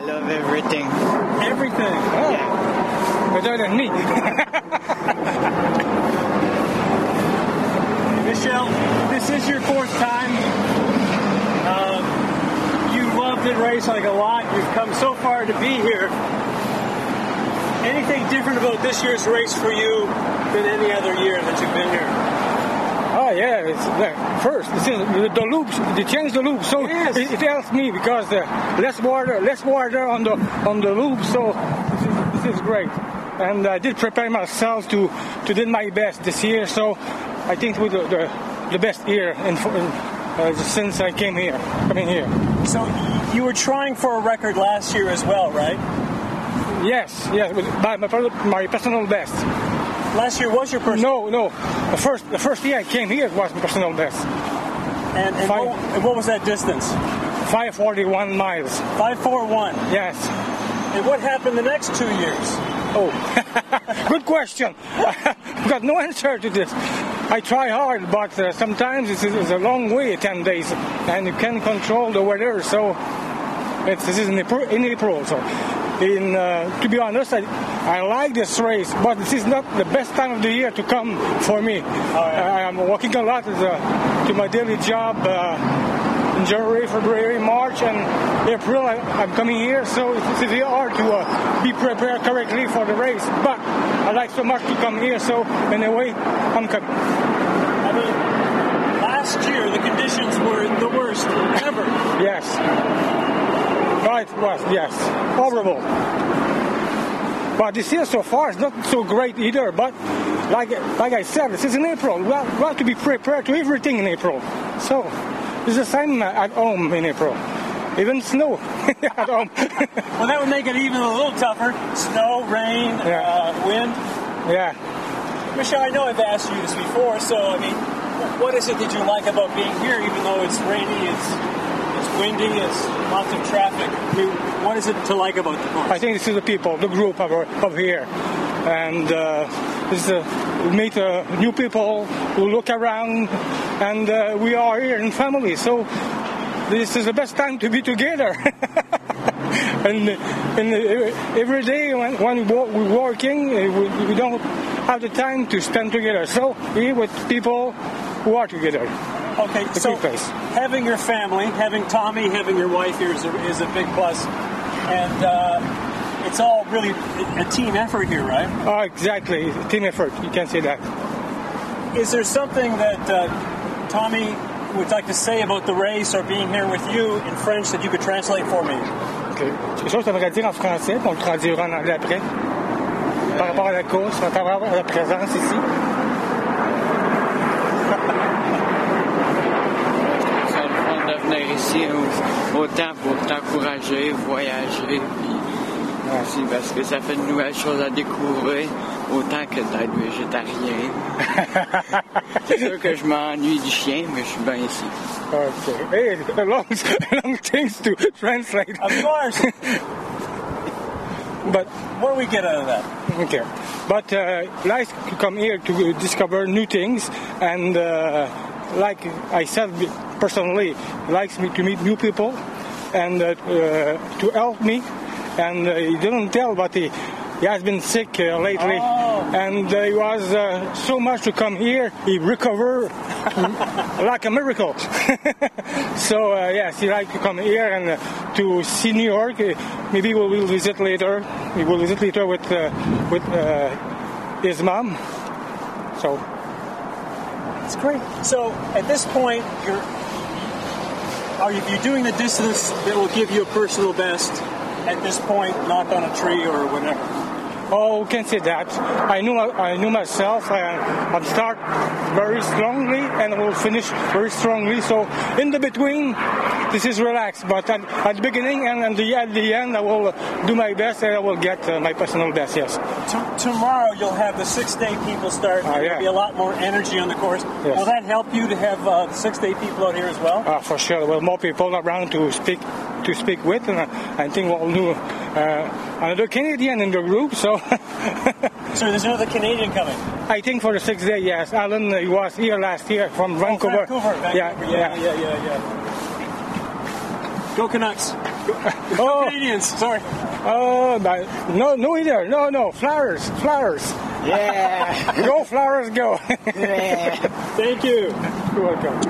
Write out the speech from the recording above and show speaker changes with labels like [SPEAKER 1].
[SPEAKER 1] love everything.
[SPEAKER 2] Everything? Oh.
[SPEAKER 1] Yeah.
[SPEAKER 2] Better than me.
[SPEAKER 3] Michelle, this is your fourth time. You loved the race like a lot. You've come so far to be here. Anything different about this year's race for you than any other year that you've been here?
[SPEAKER 2] Oh yeah, it's first the loops. They changed the loops, so
[SPEAKER 3] yes.
[SPEAKER 2] it helps me because less water on the loop. So this is great, and I did prepare myself to do my best this year. So I think with the best year since I came here.
[SPEAKER 3] So you were trying for a record last year as well, right?
[SPEAKER 2] Yes, with my personal best.
[SPEAKER 3] Last year was your personal?
[SPEAKER 2] No. The first year I came here was my personal best.
[SPEAKER 3] And what was that distance?
[SPEAKER 2] 541 miles.
[SPEAKER 3] 541?
[SPEAKER 2] Yes.
[SPEAKER 3] And what happened the next 2 years?
[SPEAKER 2] Oh, good question. I've got no answer to this. I try hard, but sometimes it's a long way, 10 days, and you can't control the weather, so this is in April. So, to be honest, I like this race, but this is not the best time of the year to come for me. I'm working a lot to my daily job in January, February, March, and April. I'm coming here, so it's very hard to be prepared correctly for the race. But I like so much to come here, so anyway, I'm coming.
[SPEAKER 3] I mean, last year the conditions were the worst ever.
[SPEAKER 2] Yes. Right, was, yes. Horrible. But this year so far is not so great either. But like I said, this is in April. We have to be prepared to everything in April. So it's the same at home in April. Even snow at home.
[SPEAKER 3] Well, that would make it even a little tougher. Snow, rain, wind.
[SPEAKER 2] Yeah.
[SPEAKER 3] Michelle, I know I've asked you this before, so I mean, what is it that you like about being here, even though it's rainy, it's windy, it's lots of traffic? I mean, what is it to like about the course?
[SPEAKER 2] I think this is the people, the group of here. And we meet new people who look around, and we are here in family. So this is the best time to be together. and every day when we're working, we don't have the time to stand together. So we're with people who are together.
[SPEAKER 3] Okay, so having your family, having Tommy, having your wife here is a big plus. And it's all really a team effort here, right?
[SPEAKER 2] Oh, exactly. Team effort. You can say that.
[SPEAKER 3] Is there something that Tommy would like to say about the race or being here with you in French that you could translate for me?
[SPEAKER 2] Okay. Quelque chose que tu aimerais dire en français, puis on le traduira en anglais après. Par rapport à la course, par rapport à la présence ici.
[SPEAKER 1] C'est le fun de venir ici autant pour t'encourager, voyager, puis aussi parce que ça fait de nouvelles choses à découvrir, autant que d'être végétarien. C'est sûr que je m'ennuie du chien, mais je suis bien ici.
[SPEAKER 2] Okay. Hey, long things to translate.
[SPEAKER 3] Of course.
[SPEAKER 2] But
[SPEAKER 3] what do we get out of that?
[SPEAKER 2] Okay. But nice to come here to discover new things, and like I said personally, likes me to meet new people and to help me. And he didn't tell, but he has been sick lately, and he was so much to come here. He recovered like a miracle. So yes, he likes to come here and to see New York. Maybe we will visit later. We will visit later with his mom. So
[SPEAKER 3] it's great. So at this point, are you doing the distance that will give you a personal best? At this point, knock on a tree or whatever?
[SPEAKER 2] Oh, can't say that. I knew myself. I'll start very strongly and I will finish very strongly. So in the between, this is relaxed. But at the beginning and at the end, I will do my best and I will get my personal best. Yes.
[SPEAKER 3] Tomorrow you'll have the 6-day people start. There'll be a lot more energy on the course. Yes. Will that help you to have the 6-day people out here as well?
[SPEAKER 2] For sure. There will be more people around to speak with, and I think we'll do another Canadian in the group. So
[SPEAKER 3] there's another Canadian coming?
[SPEAKER 2] I think for the 6th day, yes. Alan, he was here last year from Vancouver.
[SPEAKER 3] Vancouver.
[SPEAKER 2] Yeah.
[SPEAKER 3] Go Canucks.
[SPEAKER 2] Oh,
[SPEAKER 3] Canadians, sorry.
[SPEAKER 2] oh, no either. No, Flyers.
[SPEAKER 1] Yeah.
[SPEAKER 2] Go Flyers, go.
[SPEAKER 1] Yeah.
[SPEAKER 3] Thank you.
[SPEAKER 2] You're welcome.